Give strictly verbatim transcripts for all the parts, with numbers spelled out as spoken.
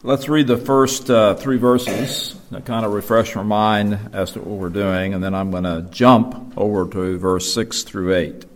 Let's read the first uh, three verses to kind of refresh our mind as to what we're doing, and then I'm going to jump over to verse six through eight.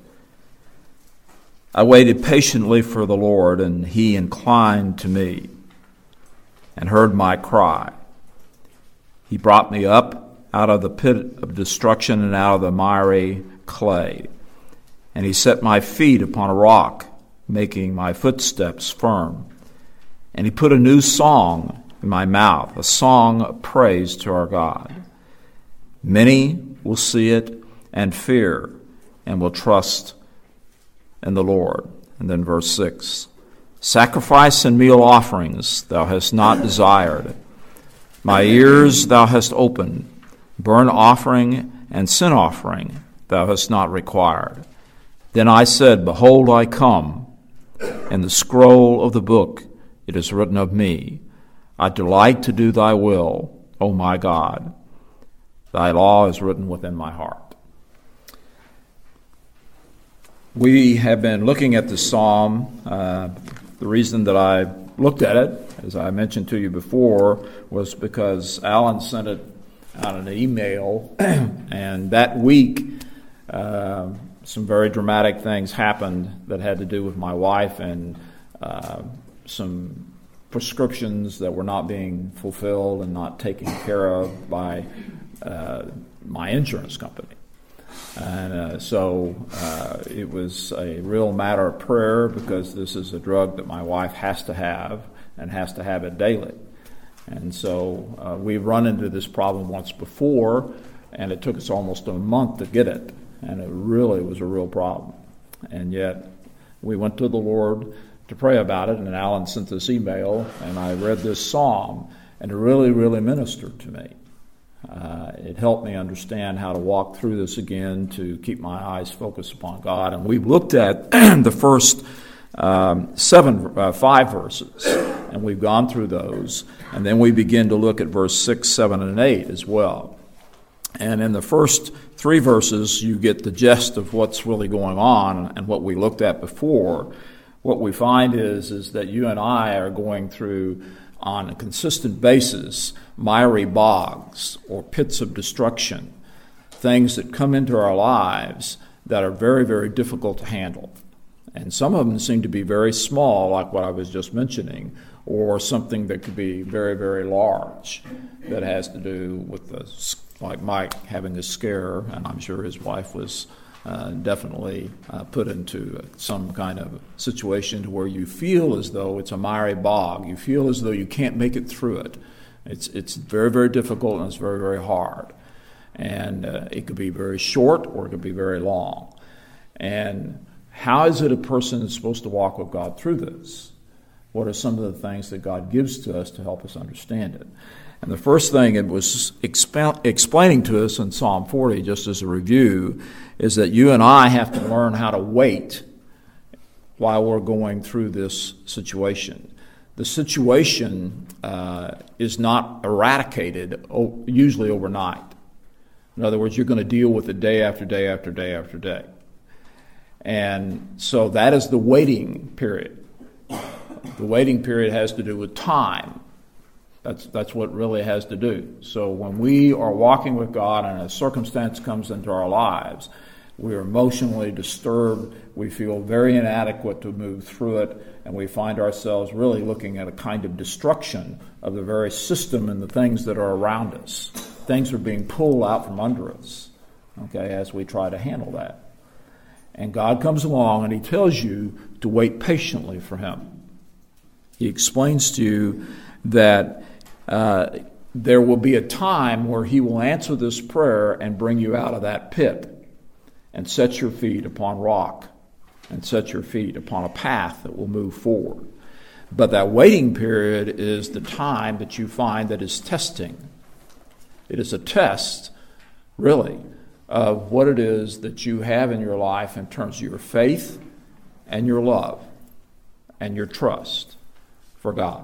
I waited patiently for the Lord, and he inclined to me and heard my cry. He brought me up out of the pit of destruction and out of the miry clay, and he set my feet upon a rock, making my footsteps firm. And he put a new song in my mouth, a song of praise to our God. Many will see it and fear and will trust in the Lord. And then verse six, sacrifice and meal offerings thou hast not desired. My ears thou hast opened. Burnt offering and sin offering thou hast not required. Then I said, behold, I come. In the scroll of the book it is written of me, I delight to do thy will, O my God. Thy law is written within my heart. We have been looking at the psalm. Uh, the reason that I looked at it, as I mentioned to you before, was because Alan sent it out an email, and that week uh, some very dramatic things happened that had to do with my wife and uh, some prescriptions that were not being fulfilled and not taken care of by uh, my insurance company. And uh, so uh, it was a real matter of prayer, because this is a drug that my wife has to have and has to have it daily. And so uh, we've run into this problem once before, and it took us almost a month to get it. And it really was a real problem. And yet we went to the Lord to pray about it, and Alan sent this email, and I read this psalm, and it really, really ministered to me. Uh, it helped me understand how to walk through this again, to keep my eyes focused upon God. And we've looked at the first um, seven, uh, five verses, and we've gone through those, and then we begin to look at verse six, seven, and eight as well. And in the first three verses, you get the gist of what's really going on and what we looked at before. What we find is, is that you and I are going through, on a consistent basis, miry bogs or pits of destruction, things that come into our lives that are very, very difficult to handle. And some of them seem to be very small, like what I was just mentioning, or something that could be very, very large that has to do with, the, like Mike having a scare, and I'm sure his wife was Uh, definitely uh, put into some kind of situation to where you feel as though it's a miry bog. You feel as though you can't make it through it. It's it's very, very difficult, and it's very, very hard. And uh, it could be very short, or it could be very long. And how is it a person is supposed to walk with God through this? What are some of the things that God gives to us to help us understand it? And the first thing it was exp- explaining to us in Psalm forty, just as a review, is that you and I have to learn how to wait while we're going through this situation. The situation uh, is not eradicated o- usually overnight. In other words, you're going to deal with it day after day after day after day. And so that is the waiting period. The waiting period has to do with time. That's that's what it really has to do. So when we are walking with God and a circumstance comes into our lives, we are emotionally disturbed, we feel very inadequate to move through it, and we find ourselves really looking at a kind of destruction of the very system and the things that are around us. Things are being pulled out from under us, okay, as we try to handle that. And God comes along and he tells you to wait patiently for him. He explains to you that uh, there will be a time where he will answer this prayer and bring you out of that pit and set your feet upon rock and set your feet upon a path that will move forward. But that waiting period is the time that you find that is testing. It is a test, really, of what it is that you have in your life in terms of your faith and your love and your trust for God.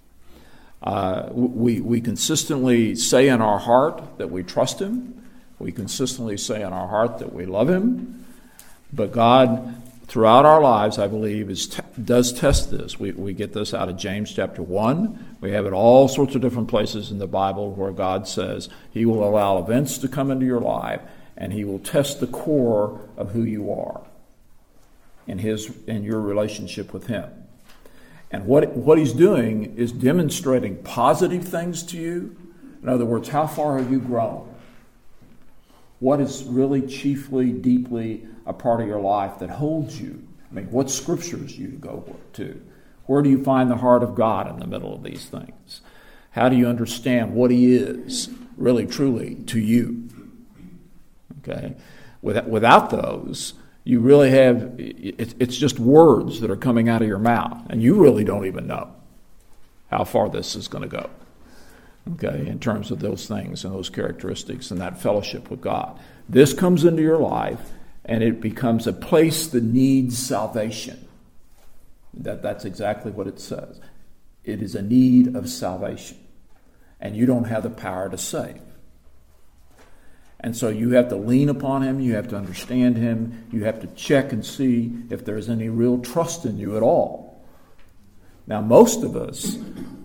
Uh, we, we consistently say in our heart that we trust him. We consistently say in our heart that we love him. But God, throughout our lives, I believe, is t- does test this. We, we get this out of James chapter one, We have it all sorts of different places in the Bible where God says he will allow events to come into your life and he will test the core of who you are in his in your relationship with him. And what what he's doing is demonstrating positive things to you. In other words, how far have you grown? What is really chiefly, deeply a part of your life that holds you? I mean, what scriptures do you go to? Where do you find the heart of God in the middle of these things? How do you understand what he is really, truly to you? Okay? Without, without those, you really have, it, it's just words that are coming out of your mouth, and you really don't even know how far this is going to go. Okay, in terms of those things and those characteristics and that fellowship with God. This comes into your life, and it becomes a place that needs salvation. That, that's exactly what it says. It is a need of salvation, and you don't have the power to save. And so you have to lean upon him, you have to understand him, you have to check and see if there's any real trust in you at all. Now, most of us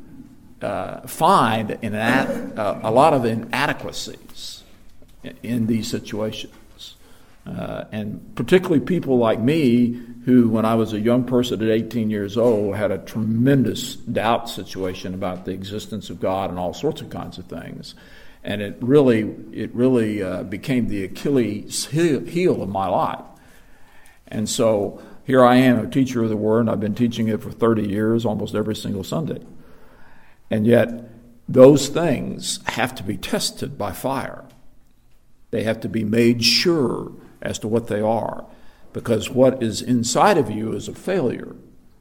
Uh, find in that, uh, a lot of inadequacies in, in these situations. Uh, and particularly people like me who, when I was a young person at eighteen years old, had a tremendous doubt situation about the existence of God and all sorts of kinds of things. And it really, it really uh, became the Achilles heel of my life. And so here I am, a teacher of the Word, and I've been teaching it for thirty years, almost every single Sunday. And yet, those things have to be tested by fire. They have to be made sure as to what they are, because what is inside of you is a failure.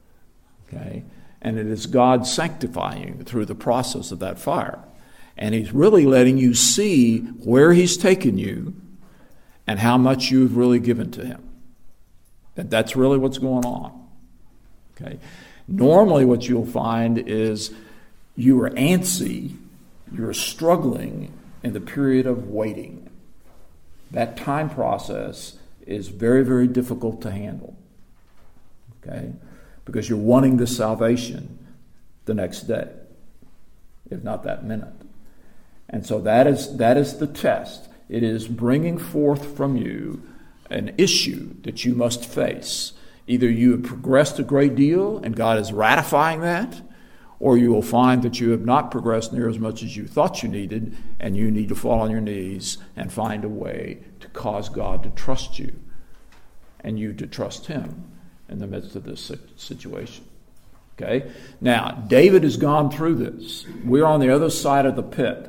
Okay? And it is God sanctifying you through the process of that fire. And he's really letting you see where he's taken you and how much you've really given to him. And that's really what's going on. Okay? Normally what you'll find is you are antsy, you're struggling in the period of waiting. That time process is very, very difficult to handle. Okay? Because you're wanting the salvation the next day, if not that minute. And so that is that is the test. It is bringing forth from you an issue that you must face. Either you have progressed a great deal and God is ratifying that, or you will find that you have not progressed near as much as you thought you needed, and you need to fall on your knees and find a way to cause God to trust you and you to trust him in the midst of this situation. Okay? Now, David has gone through this. We're on the other side of the pit.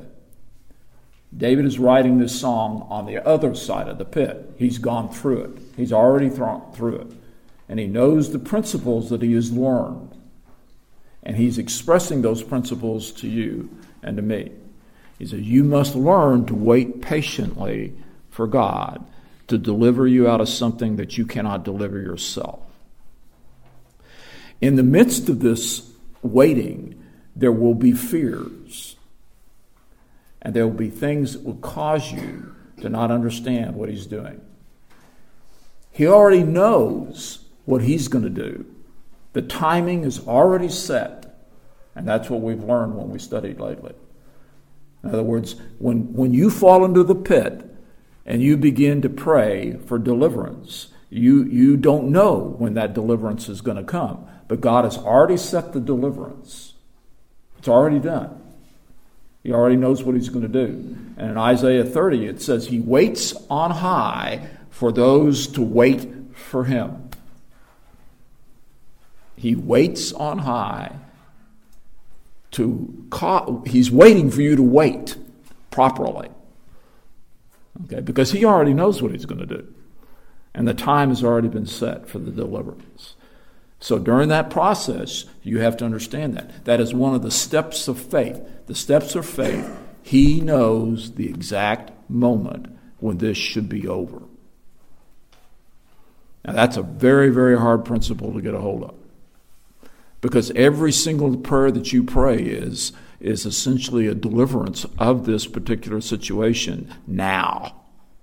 David is writing this song on the other side of the pit. He's gone through it. He's already thrown through it. And he knows the principles that he has learned. And he's expressing those principles to you and to me. He says, you must learn to wait patiently for God to deliver you out of something that you cannot deliver yourself. In the midst of this waiting, there will be fears. And there will be things that will cause you to not understand what he's doing. He already knows what he's going to do. The timing is already set, and that's what we've learned when we studied lately. In other words, when, when you fall into the pit and you begin to pray for deliverance, you, you don't know when that deliverance is going to come, but God has already set the deliverance. It's already done. He already knows what he's going to do. And in Isaiah thirty, it says he waits on high for those to wait for him. He waits on high to call, he's waiting for you to wait properly. Okay, because he already knows what he's going to do. And the time has already been set for the deliverance. So during that process, you have to understand that. That is one of the steps of faith. The steps of faith, he knows the exact moment when this should be over. Now that's a very, very hard principle to get a hold of. Because every single prayer that you pray is, is essentially a deliverance of this particular situation now.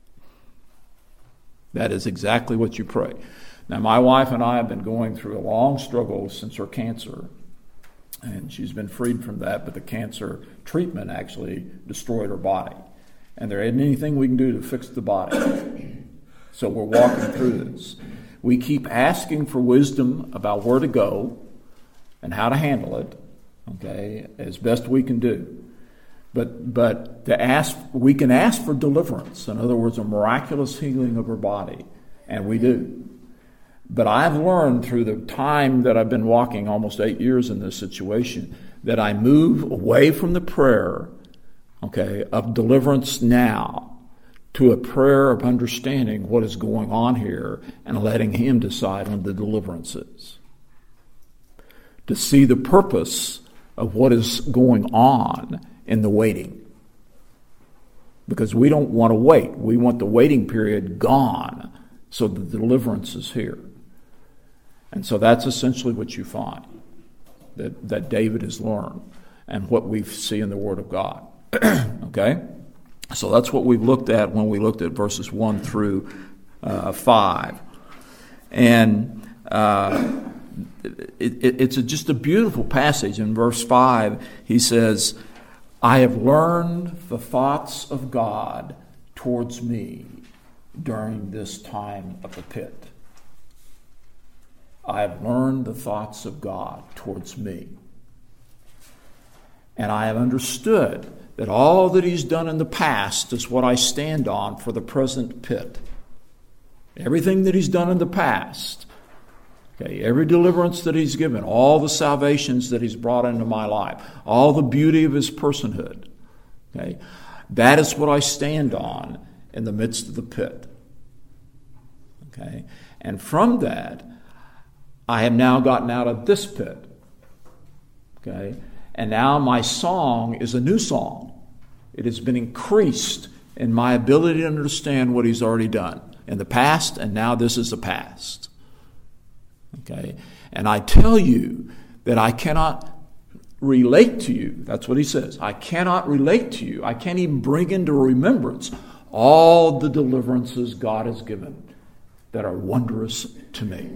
That is exactly what you pray. Now, my wife and I have been going through a long struggle since her cancer. And she's been freed from that, but the cancer treatment actually destroyed her body. And there isn't anything we can do to fix the body. So we're walking through this. We keep asking for wisdom about where to go and how to handle it, okay, as best we can do. But but to ask, we can ask for deliverance. In other words, a miraculous healing of her body, and we do. But I've learned through the time that I've been walking, almost eight years in this situation, that I move away from the prayer, okay, of deliverance now to a prayer of understanding what is going on here and letting Him decide on the deliverances. To see the purpose of what is going on in the waiting. Because we don't want to wait. We want the waiting period gone so the deliverance is here. And so that's essentially what you find, that, that David has learned and what we see in the Word of God. Okay? So that's what we've looked at when we looked at verses one through uh, five. And uh, it, it, it's a, just a beautiful passage. In verse five, he says, I have learned the thoughts of God towards me during this time of the pit. I have learned the thoughts of God towards me. And I have understood that all that He's done in the past is what I stand on for the present pit. Everything that He's done in the past, okay, every deliverance that He's given, all the salvations that He's brought into my life, all the beauty of His personhood, okay, that is what I stand on in the midst of the pit. Okay, and from that, I have now gotten out of this pit. Okay, and now my song is a new song. It has been increased in my ability to understand what He's already done in the past, and now this is the past. Okay, and I tell you that I cannot relate to you. That's what he says. I cannot relate to you. I can't even bring into remembrance all the deliverances God has given that are wondrous to me.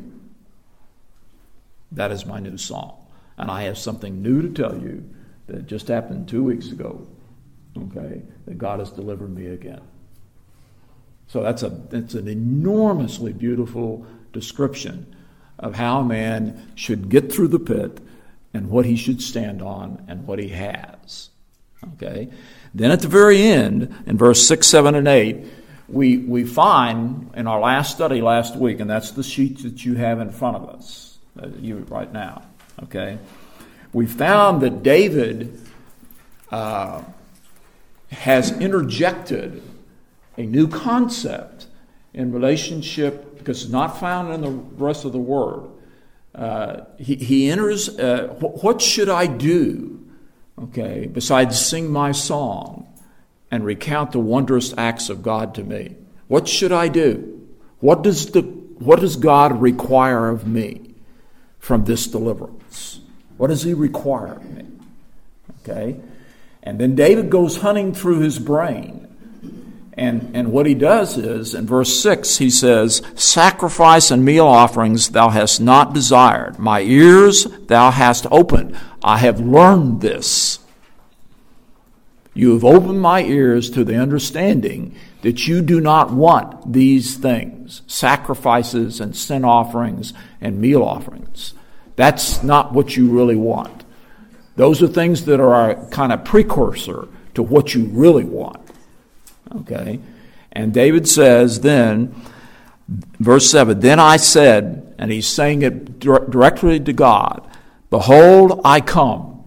That is my new song. And I have something new to tell you that just happened two weeks ago. Okay, that God has delivered me again. So that's a that's an enormously beautiful description of how a man should get through the pit and what he should stand on and what he has. Okay? Then at the very end, in verse six, seven, and eight, we we find in our last study last week, and that's the sheet that you have in front of us, uh, you right now. Okay? We found that David uh, has interjected a new concept in relationship, because it's not found in the rest of the Word. Uh, he, he enters, uh, what should I do, okay, besides sing my song and recount the wondrous acts of God to me? What should I do? What does the what does God require of me from this deliverance? What does He require of me? Okay? And then David goes hunting through his brain. And, and what he does is, in verse six, he says, sacrifice and meal offerings thou hast not desired. My ears thou hast opened. I have learned this. You have opened my ears to the understanding that you do not want these things, sacrifices and sin offerings and meal offerings. That's not what you really want. Those are things that are a kind of precursor to what you really want. Okay? And David says then, verse seven, then I said, and he's saying it directly to God, behold, I come.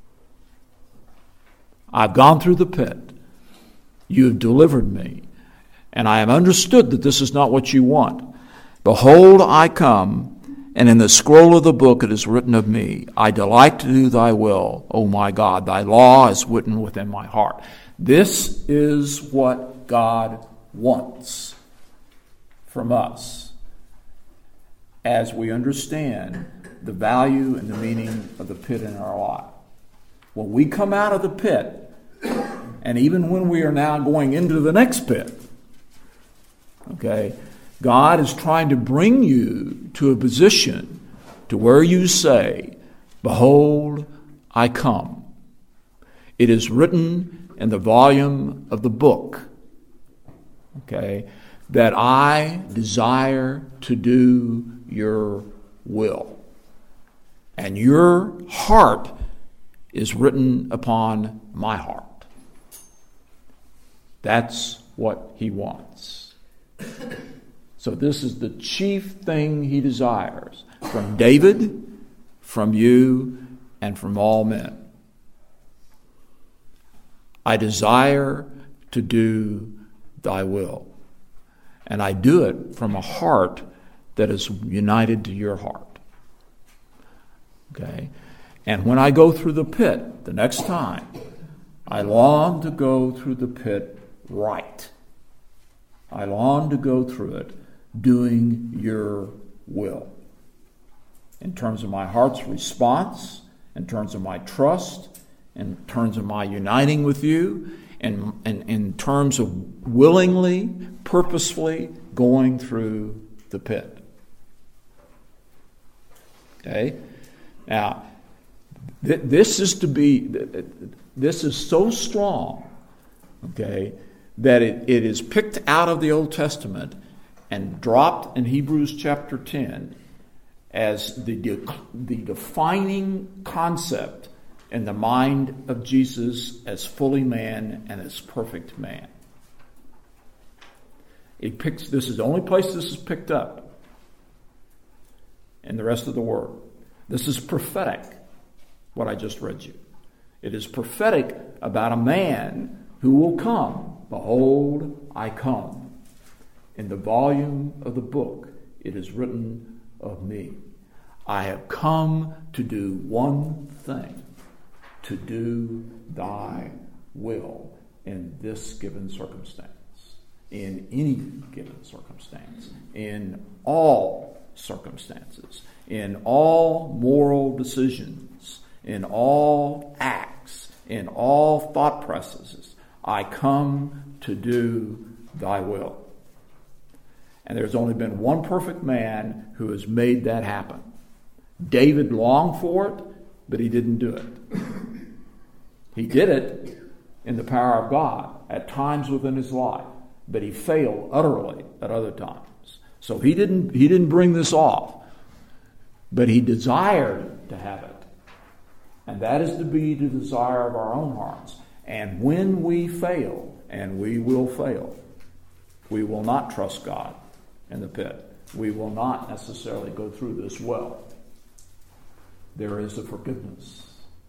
I've gone through the pit. You have delivered me. And I have understood that this is not what you want. Behold, I come. And in the scroll of the book it is written of me, I delight to do thy will, O my God. Thy law is written within my heart. This is what God wants from us as we understand the value and the meaning of the pit in our life. When we come out of the pit, and even when we are now going into the next pit, okay, God is trying to bring you to a position to where you say, behold, I come. It is written in the volume of the book, okay, that I desire to do your will. And your heart is written upon my heart. That's what he wants. So this is the chief thing he desires from David, from you, and from all men. I desire to do thy will. And I do it from a heart that is united to your heart. Okay? And when I go through the pit the next time, I long to go through the pit right. I long to go through it doing your will. In terms of my heart's response, in terms of my trust, in terms of my uniting with you, and, and in terms of willingly, purposefully going through the pit. Okay? Now, th- this is to be, this is so strong, okay, that it, it is picked out of the Old Testament and dropped in Hebrews chapter ten as the, de- the defining concept in the mind of Jesus as fully man and as perfect man. It picks, this is the only place this is picked up in the rest of the Word. This is prophetic, what I just read you. It is prophetic about a man who will come. Behold, I come. In the volume of the book, it is written of me. I have come to do one thing, to do thy will in this given circumstance, in any given circumstance, in all circumstances, in all moral decisions, in all acts, in all thought processes. I come to do thy will. And there's only been one perfect man who has made that happen. David longed for it, but he didn't do it. He did it in the power of God at times within his life, but he failed utterly at other times. So he didn't, he didn't bring this off, but he desired to have it. And that is to be the desire of our own hearts. And when we fail, and we will fail, we will not trust God in the pit. We will not necessarily go through this well. There is a forgiveness.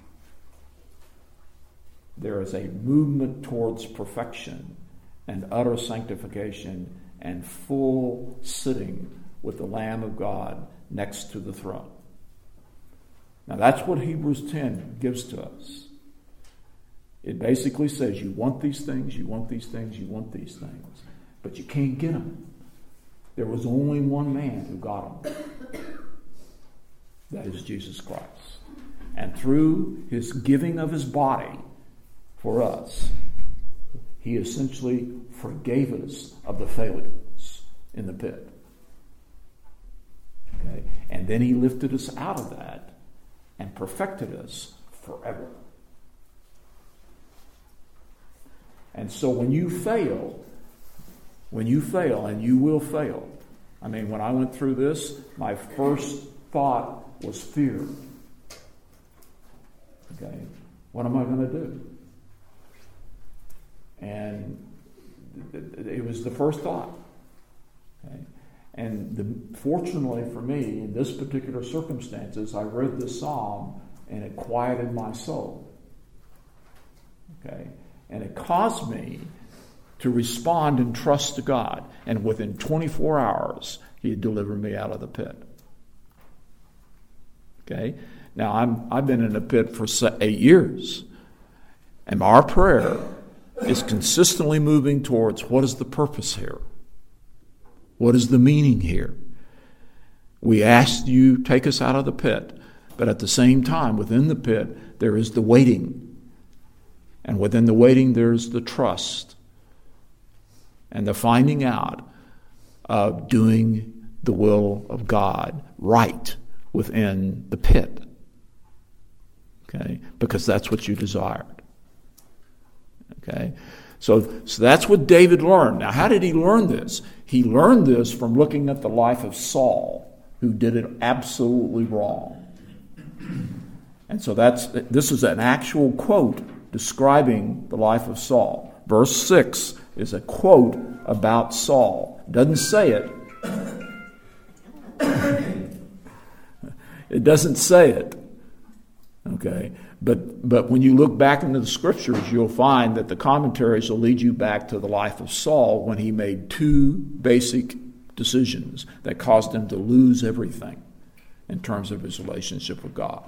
There is a movement towards perfection and utter sanctification and full sitting with the Lamb of God next to the throne. Now that's what Hebrews ten gives to us. It basically says you want these things, you want these things, you want these things, but you can't get them. There was only one man who got them. That is Jesus Christ. And through his giving of his body for us, he essentially forgave us of the failures in the pit. Okay? And then he lifted us out of that and perfected us forever. And so when you fail, when you fail, and you will fail. I mean, when I went through this, my first thought was fear. Okay, what am I going to do? And it was the first thought. Okay, and the, fortunately for me, in this particular circumstances, I read this psalm and it quieted my soul. Okay. And it caused me to respond and trust to God. And within twenty-four hours, he had delivered me out of the pit. Okay? Now, I'm, I've been in the pit for eight years. And our prayer is consistently moving towards what is the purpose here? What is the meaning here? We asked you, take us out of the pit. But at the same time, within the pit, there is the waiting. And within the waiting, there's the trust and the finding out of doing the will of God right within the pit. Okay? Because that's what you desired. Okay? So, so that's what David learned. Now, how did he learn this? He learned this from looking at the life of Saul, who did it absolutely wrong. And so that's this is an actual quote describing the life of Saul. Verse six is a quote about Saul. It doesn't say it. It doesn't say it. Okay? But but when you look back into the scriptures, you'll find that the commentaries will lead you back to the life of Saul when he made two basic decisions that caused him to lose everything in terms of his relationship with God.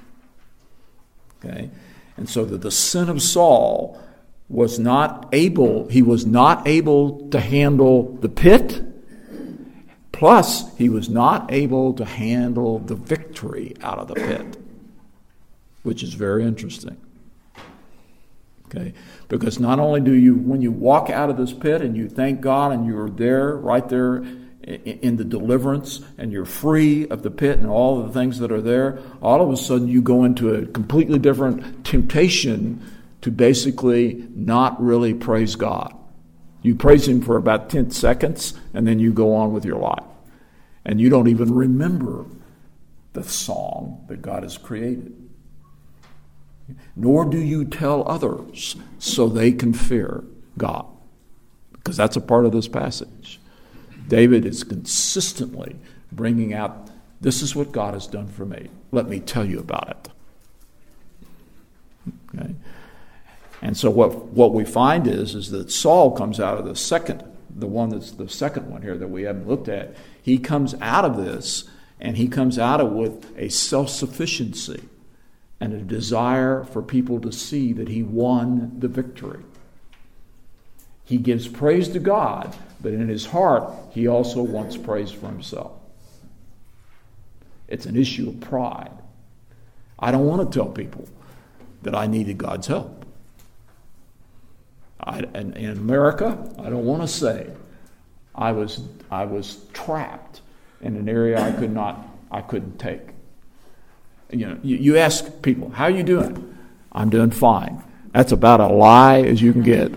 Okay? And so that the sin of Saul was not able, he was not able to handle the pit, plus he was not able to handle the victory out of the pit, which is very interesting. Okay? Because not only do you, when you walk out of this pit and you thank God and you're there, right there in the deliverance, and you're free of the pit and all of the things that are there, all of a sudden you go into a completely different temptation to basically not really praise God. You praise Him for about ten seconds, and then you go on with your life. And you don't even remember the song that God has created. Nor do you tell others so they can fear God. Because that's a part of this passage. David is consistently bringing out, this is what God has done for me. Let me tell you about it. Okay? And so what, what we find is, is that Saul comes out of the second, the one that's the second one here that we haven't looked at. He comes out of this, and he comes out of it with a self-sufficiency and a desire for people to see that he won the victory. He gives praise to God, but in his heart, he also wants praise for himself. It's an issue of pride. I don't want to tell people that I needed God's help. I, and in America, I don't want to say I was I was trapped in an area I could not I couldn't take. You know, you, you ask people, "How are you doing?" "I'm doing fine." That's about a lie as you can get.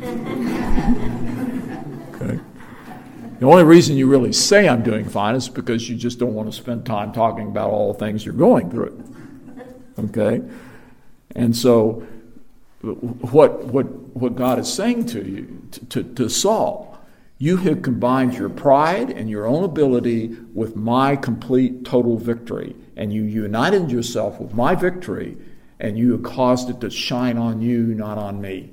Okay. The only reason you really say I'm doing fine is because you just don't want to spend time talking about all the things you're going through. Okay? And so what what what God is saying to you, to, to, to Saul, you have combined your pride and your own ability with my complete total victory. And you united yourself with my victory, and you have caused it to shine on you, not on me.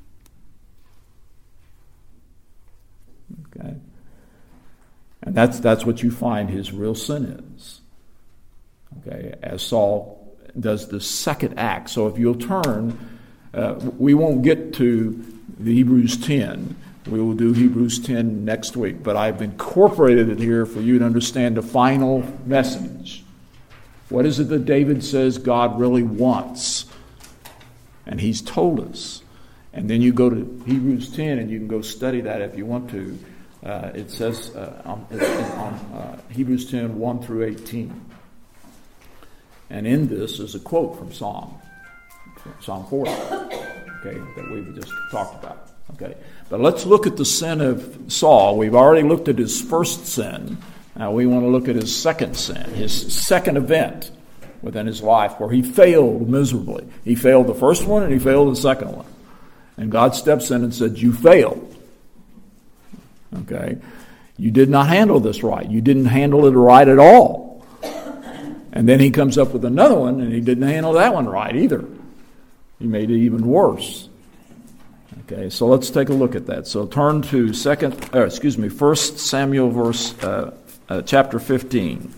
Okay? And that's that's what you find his real sin is. Okay, as Saul does the second act. So if you'll turn, uh, we won't get to the Hebrews ten. We will do Hebrews ten next week, but I've incorporated it here for you to understand the final message. What is it that David says God really wants? And he's told us. And then you go to Hebrews ten, and you can go study that if you want to. Uh, it says uh, on, on uh, Hebrews ten, one through eighteen. And in this is a quote from Psalm, Psalm forty, okay, that we've just talked about. Okay, but let's look at the sin of Saul. We've already looked at his first sin. Now we want to look at his second sin, his second event within his life where he failed miserably. He failed the first one and he failed the second one. And God steps in and said, "You failed. Okay, you did not handle this right. You didn't handle it right at all." And then he comes up with another one, and he didn't handle that one right either. He made it even worse. Okay, so let's take a look at that. So turn to second, or excuse me, First Samuel, verse uh, uh, chapter fifteen.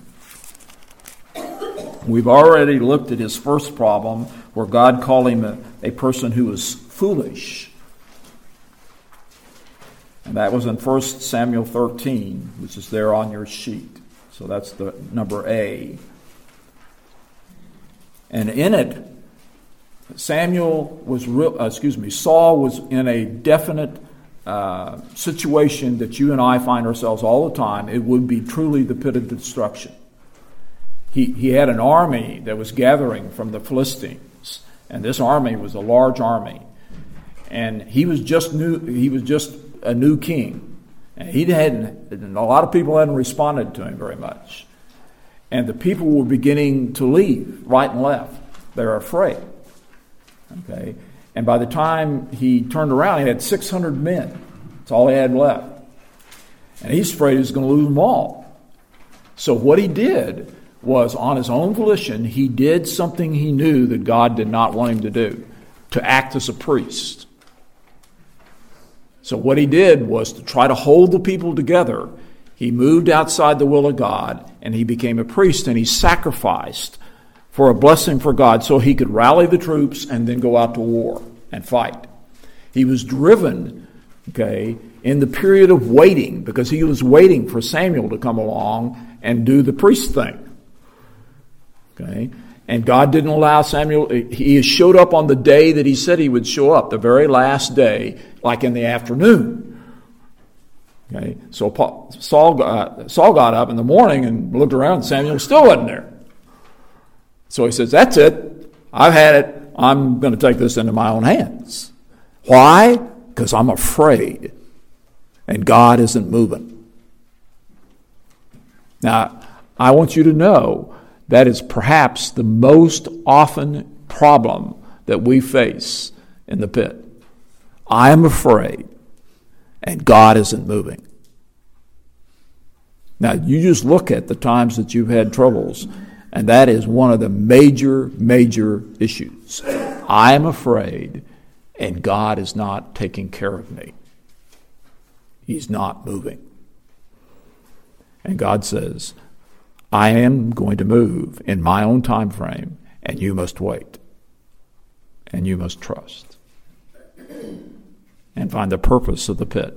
We've already looked at his first problem, where God called him a, a person who was foolish. And that was in First Samuel thirteen, which is there on your sheet. So that's the number A. And in it, Samuel was real, uh, excuse me, Saul was in a definite uh, situation that you and I find ourselves all the time. It would be truly the pit of destruction. He he had an army that was gathering from the Philistines, And this army was a large army. And he was just new, he was just a new king. And he hadn't, and a lot of people hadn't responded to him very much. And the people were beginning to leave right and left. They were afraid. Okay. And by the time he turned around, he had six hundred men. That's all he had left. And he's afraid he's going to lose them all. So what he did was, on his own volition, he did something he knew that God did not want him to do, to act as a priest. So what he did was to try to hold the people together. He moved outside the will of God, and he became a priest, and he sacrificed for a blessing for God so he could rally the troops and then go out to war and fight. He was driven, okay, in the period of waiting, because he was waiting for Samuel to come along and do the priest thing. Okay? And God didn't allow Samuel, he showed up on the day that he said he would show up, the very last day, like in the afternoon. Okay? So Paul, Saul, uh, Saul got up in the morning and looked around, and Samuel still wasn't there. So he says, that's it. I've had it. I'm going to take this into my own hands. Why? Because I'm afraid. And God isn't moving. Now, I want you to know that is perhaps the most often problem that we face in the pit. I am afraid, and God isn't moving. Now, you just look at the times that you've had troubles, and that is one of the major, major issues. I am afraid, and God is not taking care of me. He's not moving. And God says, I am going to move in my own time frame, and you must wait. And you must trust. And find the purpose of the pit.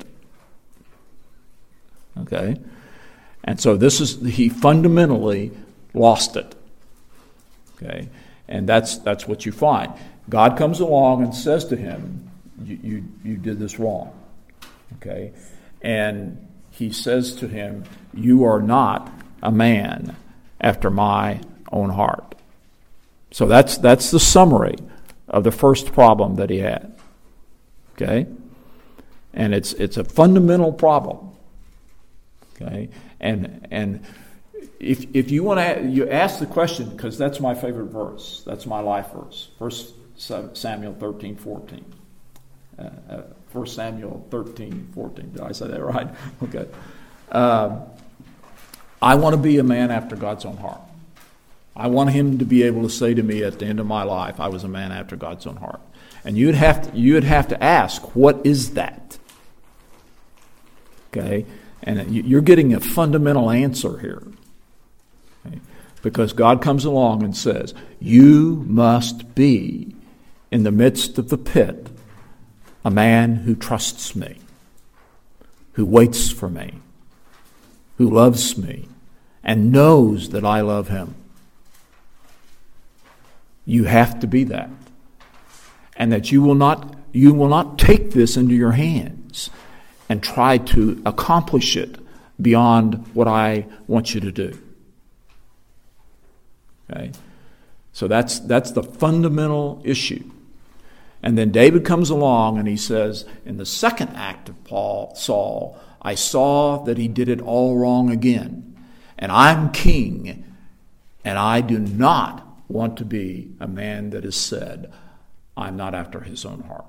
Okay? And so this is, he fundamentally lost it. Okay? And that's that's what you find. God comes along and says to him, you, you, you did this wrong. Okay? And he says to him, you are not a man after my own heart. So that's that's the summary of the first problem that he had. Okay? And it's it's a fundamental problem. Okay? And and if if you want to you ask the question, because that's my favorite verse. That's my life verse. First Samuel thirteen fourteen. Uh, uh, First Samuel thirteen fourteen. Did I say that right? Okay. Um, I want to be a man after God's own heart. I want him to be able to say to me at the end of my life, I was a man after God's own heart. And you'd have to, you'd have to ask, what is that? Okay? And you're getting a fundamental answer here. Okay? Because God comes along and says, you must be, in the midst of the pit, a man who trusts me, who waits for me, who loves me, and knows that I love him. You have to be that. And that you will not, you will not take this into your hands and try to accomplish it beyond what I want you to do. Okay? So that's that's the fundamental issue. And then David comes along and he says, in the second act of Paul, Saul, I saw that he did it all wrong again. And I'm king, and I do not want to be a man that has said, I'm not after his own heart.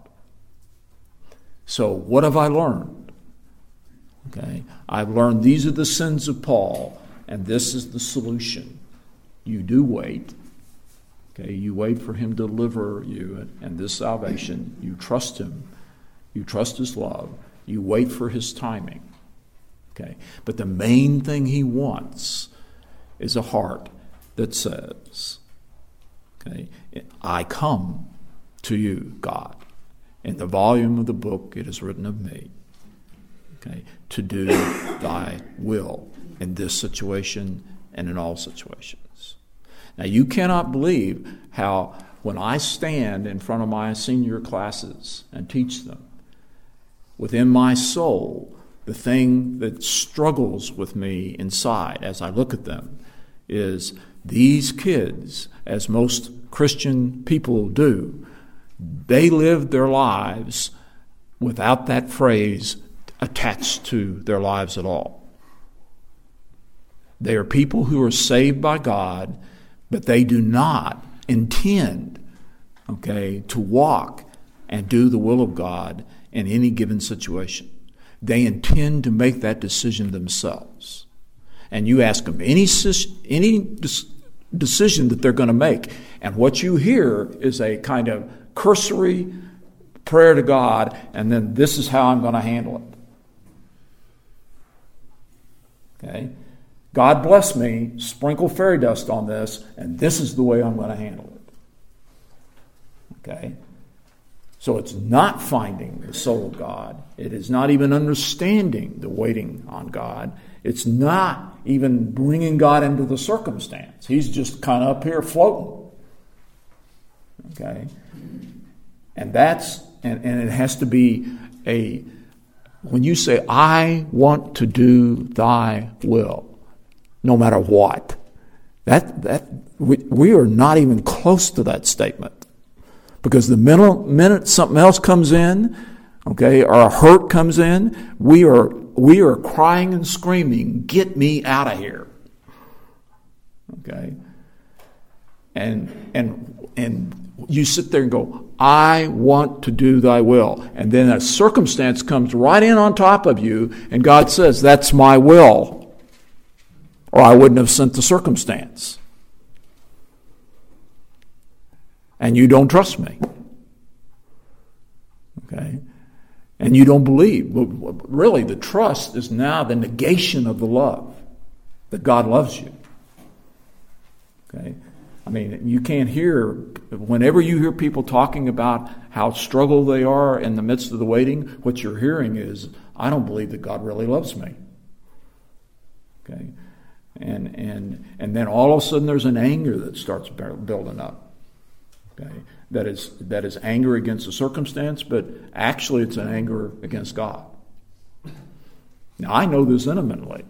So what have I learned? Okay, I've learned these are the sins of Paul, and this is the solution. You do wait. Okay, you wait for him to deliver you and this salvation. You trust him. You trust his love. You wait for his timing. Okay, but the main thing he wants is a heart that says, okay, I come to you, God. In the volume of the book it is written of me, okay, to do thy will in this situation and in all situations. Now, you cannot believe how when I stand in front of my senior classes and teach them, within my soul, the thing that struggles with me inside as I look at them is these kids, as most Christian people do. They live their lives without that phrase attached to their lives at all. They are people who are saved by God, but they do not intend, okay, to walk and do the will of God in any given situation. They intend to make that decision themselves. And you ask them any, any decision that they're going to make, and what you hear is a kind of cursory prayer to God, and then this is how I'm going to handle it. Okay? God bless me, sprinkle fairy dust on this, and this is the way I'm going to handle it. Okay? So it's not finding the soul of God. It is not even understanding the waiting on God. It's not even bringing God into the circumstance. He's just kind of up here floating. Okay? And that's, and, and it has to be a, when you say, I want to do thy will, no matter what, that, that we, we are not even close to that statement. Because the minute, minute something else comes in, okay, or a hurt comes in, we are we are crying and screaming, get me out of here. Okay? And and and you sit there and go, I want to do thy will. And then a circumstance comes right in on top of you, and God says, that's my will. Or I wouldn't have sent the circumstance. And you don't trust me. Okay? And you don't believe. Really, the trust is now the negation of the love, that God loves you. Okay? I mean, you can't hear, whenever you hear people talking about how struggle they are in the midst of the waiting, what you're hearing is, I don't believe that God really loves me. Okay? And and and then all of a sudden there's an anger that starts building up. Okay, that is that is anger against the circumstance, but actually it's an anger against God. Now I know this intimately.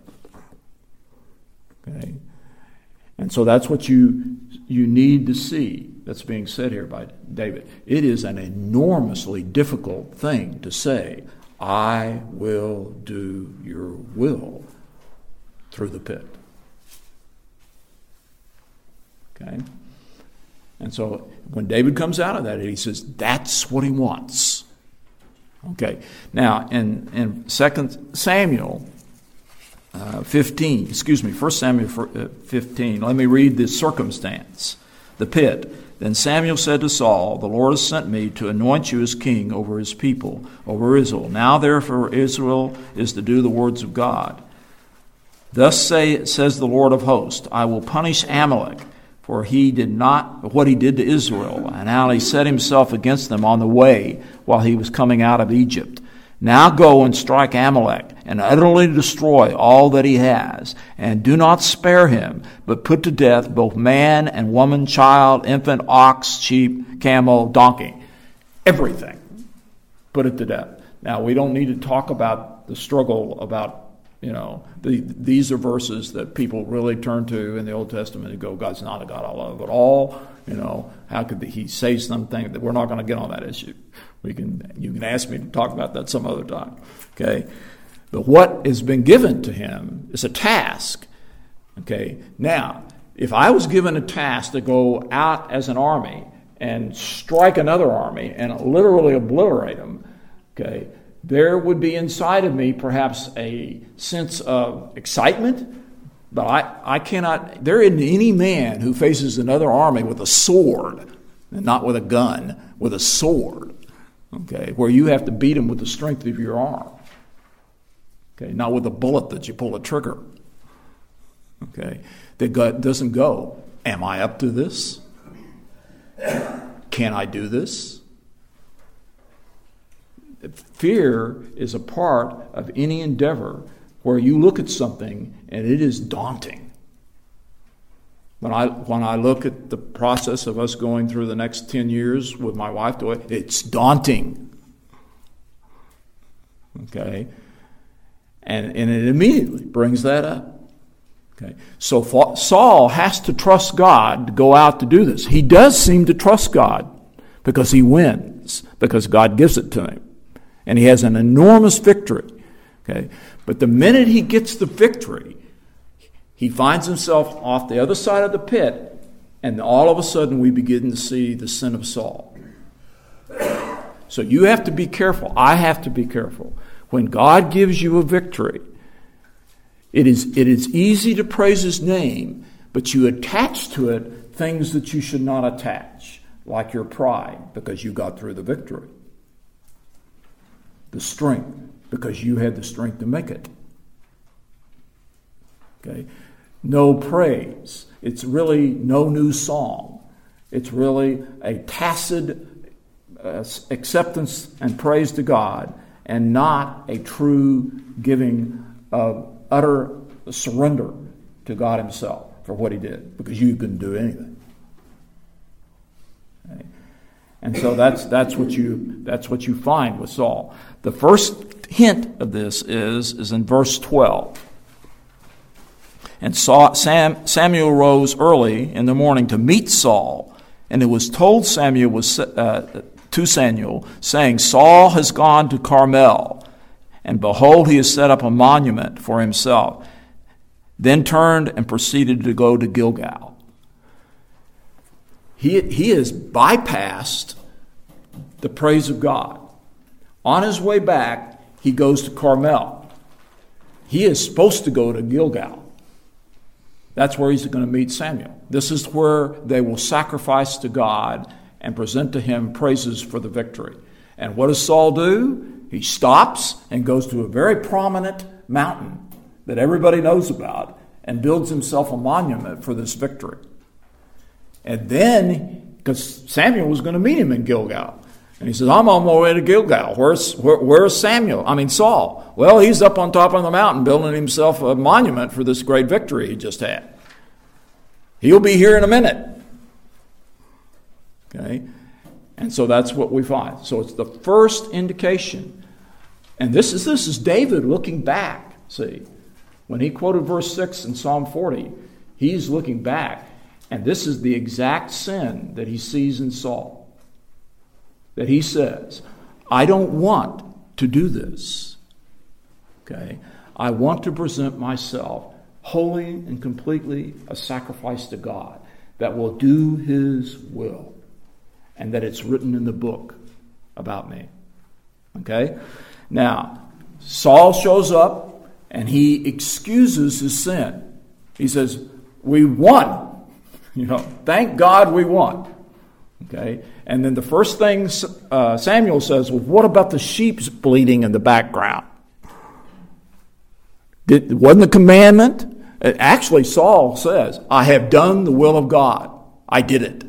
Okay, and so that's what you you need to see that's being said here by David. It is an enormously difficult thing to say, I will do your will through the pit. Okay? And so when David comes out of that, he says, that's what he wants. Okay. Now, in, in Second Samuel uh, fifteen, excuse me, First Samuel fifteen, let me read this circumstance. The pit. Then Samuel said to Saul, the Lord has sent me to anoint you as king over his people, over Israel. Now therefore Israel is to do the words of God. Thus say, says the Lord of hosts, I will punish Amalek, for he did not what he did to Israel, and how he set himself against them on the way while he was coming out of Egypt. Now go and strike Amalek, and utterly destroy all that he has, and do not spare him, but put to death both man and woman, child, infant, ox, sheep, camel, donkey. Everything. Put it to death. Now, we don't need to talk about the struggle about You know, the, these are verses that people really turn to in the Old Testament and go, God's not a God of love at all. You know, how could he say something that we're not going to get on that issue? We can, you can ask me to talk about that some other time. Okay, but what has been given to him is a task. Okay, now if I was given a task to go out as an army and strike another army and literally obliterate them, okay, there would be inside of me perhaps a sense of excitement, but I, I cannot, there isn't any man who faces another army with a sword, and not with a gun, with a sword, okay, where you have to beat him with the strength of your arm, okay, not with a bullet that you pull a trigger, okay, that God doesn't go, am I up to this? Can I do this? Fear is a part of any endeavor where you look at something and it is daunting. When I when I look at the process of us going through the next ten years with my wife, it's daunting. Okay? And, and it immediately brings that up. Okay, so Saul has to trust God to go out to do this. He does seem to trust God because he wins, because God gives it to him. And he has an enormous victory. Okay, but the minute he gets the victory, he finds himself off the other side of the pit, and all of a sudden we begin to see the sin of Saul. So you have to be careful. I have to be careful. When God gives you a victory, It is, it is easy to praise his name, but you attach to it things that you should not attach, like your pride, because you got through the victory. The strength, because you had the strength to make it. Okay? No praise. It's really no new song. It's really a tacit uh, acceptance and praise to God, and not a true giving of utter surrender to God himself for what he did, because you couldn't do anything. Okay? And so that's that's what you that's what you find with Saul. The first hint of this is is in verse twelve. And Saul, Sam, Samuel rose early in the morning to meet Saul, and it was told Samuel was uh, to Samuel, saying, Saul has gone to Carmel, and behold, he has set up a monument for himself. Then turned and proceeded to go to Gilgal. He, he has bypassed the praise of God. On his way back, he goes to Carmel. He is supposed to go to Gilgal. That's where he's going to meet Samuel. This is where they will sacrifice to God and present to him praises for the victory. And what does Saul do? He stops and goes to a very prominent mountain that everybody knows about and builds himself a monument for this victory. And then, because Samuel was going to meet him in Gilgal, and he says, I'm on my way to Gilgal. Where's, where, where's Samuel? I mean, Saul. Well, he's up on top of the mountain building himself a monument for this great victory he just had. He'll be here in a minute. Okay? And so that's what we find. So it's the first indication. And this is this is David looking back. See, when he quoted verse six in Psalm forty, he's looking back. And this is the exact sin that he sees in Saul. That he says, I don't want to do this. Okay? I want to present myself wholly and completely a sacrifice to God that will do his will, and that it's written in the book about me. Okay? Now, Saul shows up and he excuses his sin. He says, we won. You know, thank God we won. Okay? And then the first thing uh, Samuel says, well, what about the sheep's bleating in the background? Did, wasn't the commandment? Actually, Saul says, I have done the will of God. I did it.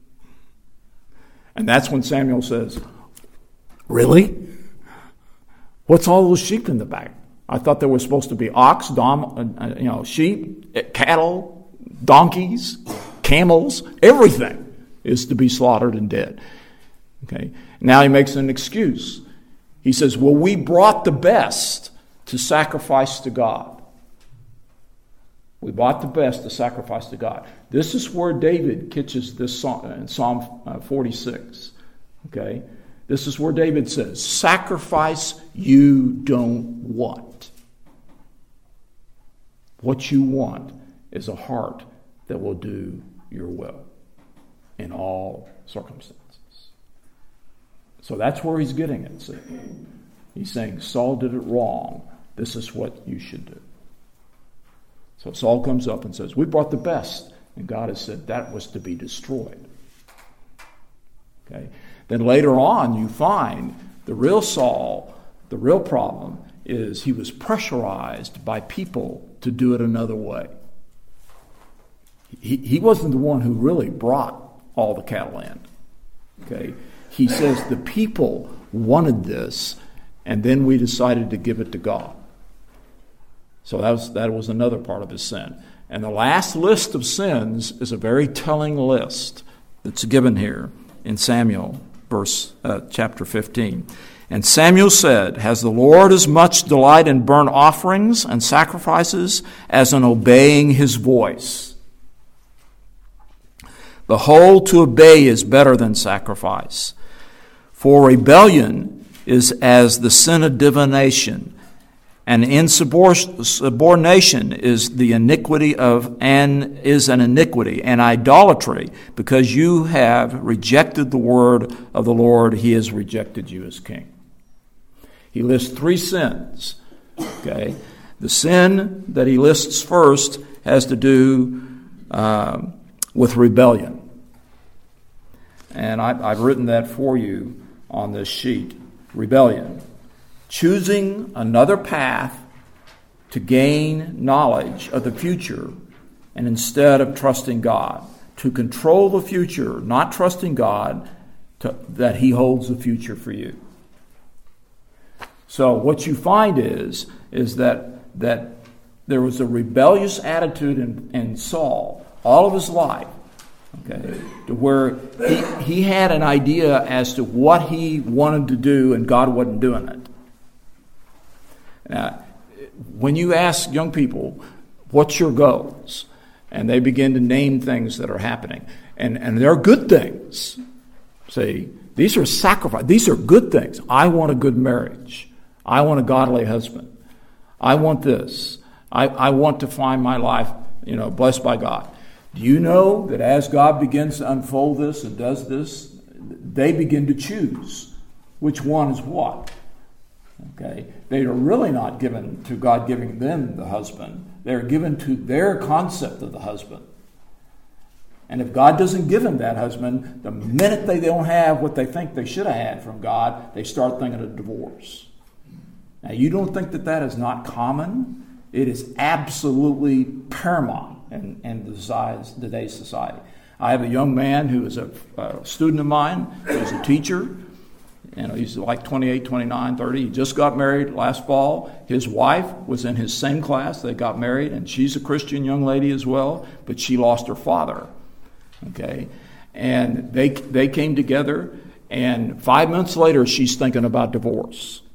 And that's when Samuel says, really? What's all those sheep in the back? I thought there was supposed to be ox, dom, uh, you know, sheep, cattle, donkeys, camels, everything is to be slaughtered and dead. Okay. Now he makes an excuse. He says, well, we brought the best to sacrifice to God. We brought the best to sacrifice to God. This is where David catches this song in Psalm forty-six. Okay? This is where David says, sacrifice you don't want. What you want is a heart that will do your will in all circumstances. So that's where he's getting it. See? He's saying, Saul did it wrong. This is what you should do. So Saul comes up and says, we brought the best. And God has said that was to be destroyed. Okay. Then later on you find the real Saul, the real problem is he was pressurized by people to do it another way. He, he wasn't the one who really brought all the cattle in. Okay. He says the people wanted this, and then we decided to give it to God. So that was that was another part of his sin. And the last list of sins is a very telling list that's given here in Samuel, verse uh, chapter fifteen. And Samuel said, "Has the Lord as much delight in burnt offerings and sacrifices as in obeying his voice? Behold, to obey is better than sacrifice. For rebellion is as the sin of divination, and insubordination is the iniquity of and is an iniquity and idolatry. Because you have rejected the word of the Lord, he has rejected you as king." He lists three sins. Okay, the sin that he lists first has to do uh, with rebellion, and I, I've written that for you on this sheet. Rebellion. Choosing another path to gain knowledge of the future, and instead of trusting God. To control the future, not trusting God to, that he holds the future for you. So what you find is, is that, that there was a rebellious attitude in, in Saul all of his life. Okay, to where he, he had an idea as to what he wanted to do, and God wasn't doing it. Now, when you ask young people, what's your goals? And they begin to name things that are happening. And, and they're good things. See, these are sacrifice. These are good things. I want a good marriage. I want a godly husband. I want this. I, I want to find my life, you know, blessed by God. Do you know that as God begins to unfold this and does this, they begin to choose which one is what? Okay, they are really not given to God giving them the husband. They're given to their concept of the husband. And if God doesn't give them that husband, the minute they don't have what they think they should have had from God, they start thinking of divorce. Now, you don't think that that is not common? It is absolutely paramount in, in the size, today's society. I have a young man who is a, a student of mine, who's a teacher. You know, he's like twenty-eight, twenty-nine, thirty. He just got married last fall. His wife was in his same class. They got married, and she's a Christian young lady as well, but she lost her father. Okay? And they they came together, and five months later, she's thinking about divorce.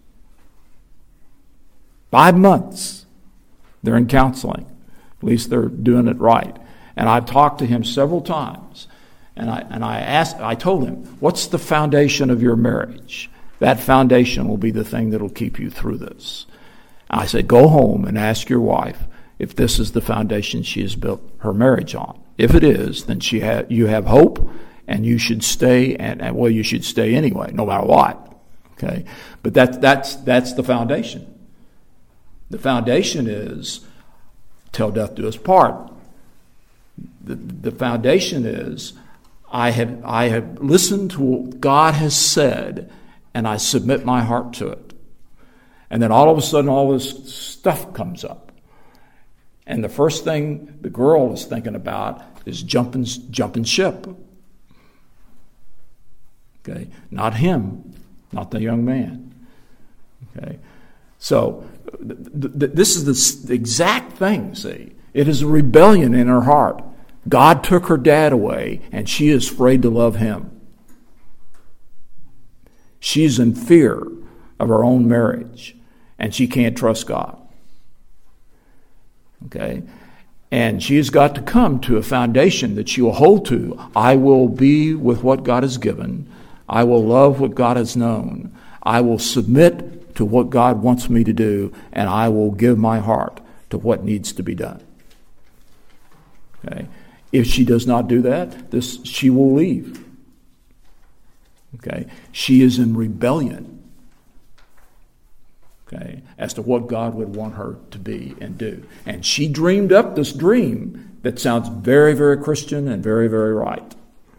Five months. They're in counseling. At least they're doing it right. And I've talked to him several times. And I and I asked, I told him, what's the foundation of your marriage? That foundation will be the thing that will keep you through this. I said, go home and ask your wife if this is the foundation she has built her marriage on. If it is, then she ha- you have hope, and you should stay, and, and well, you should stay anyway, no matter what. Okay, but that that's that's the foundation. The foundation is till death do us part. The the foundation is, I have I have listened to what God has said, and I submit my heart to it. And then all of a sudden, all this stuff comes up. And the first thing the girl is thinking about is jumping, jumping ship. Okay, not him, not the young man. Okay, so th- th- this is the, the exact thing. See, it is a rebellion in her heart. God took her dad away, and she is afraid to love him. She's in fear of her own marriage, and she can't trust God. Okay? And she has got to come to a foundation that she will hold to. I will be with what God has given. I will love what God has known. I will submit to what God wants me to do, and I will give my heart to what needs to be done. Okay? If she does not do that, this she will leave. Okay? She is in rebellion. Okay, as to what God would want her to be and do. And she dreamed up this dream that sounds very, very Christian and very, very right.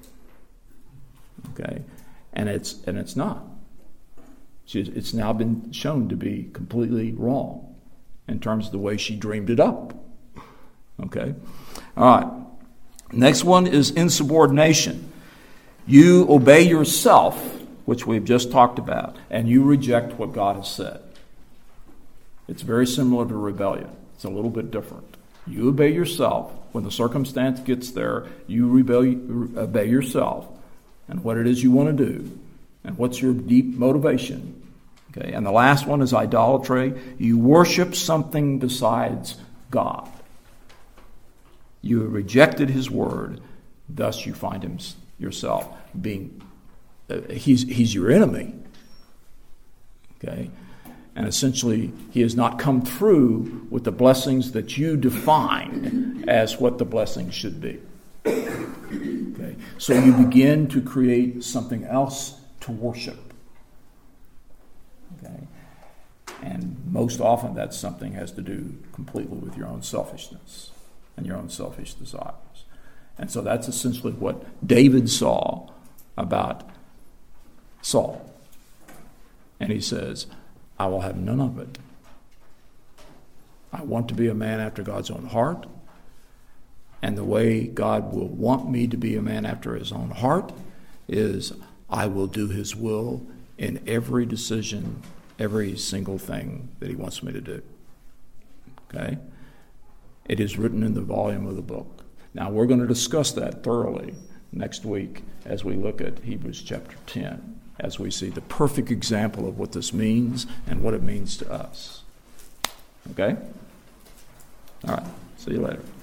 Okay, and it's and it's not. She's, it's now been shown to be completely wrong in terms of the way she dreamed it up. Okay, all right. Next one is insubordination. You obey yourself, which we've just talked about, and you reject what God has said. It's very similar to rebellion. It's a little bit different. You obey yourself. When the circumstance gets there, you rebel, obey yourself and what it is you want to do. And what's your deep motivation? Okay, and the last one is idolatry. You worship something besides God. You have rejected his word, thus you find him yourself being, uh, he's, he's your enemy. Okay, and essentially he has not come through with the blessings that you defined as what the blessings should be. Okay, so you begin to create something else to worship. Okay, and most often that something has to do completely with your own selfishness and your own selfish desires. And so that's essentially what David saw about Saul. And he says, I will have none of it. I want to be a man after God's own heart. And the way God will want me to be a man after his own heart is I will do his will in every decision, every single thing that he wants me to do. Okay? It is written in the volume of the book. Now, we're going to discuss that thoroughly next week as we look at Hebrews chapter ten, as we see the perfect example of what this means and what it means to us. Okay? All right. See you later.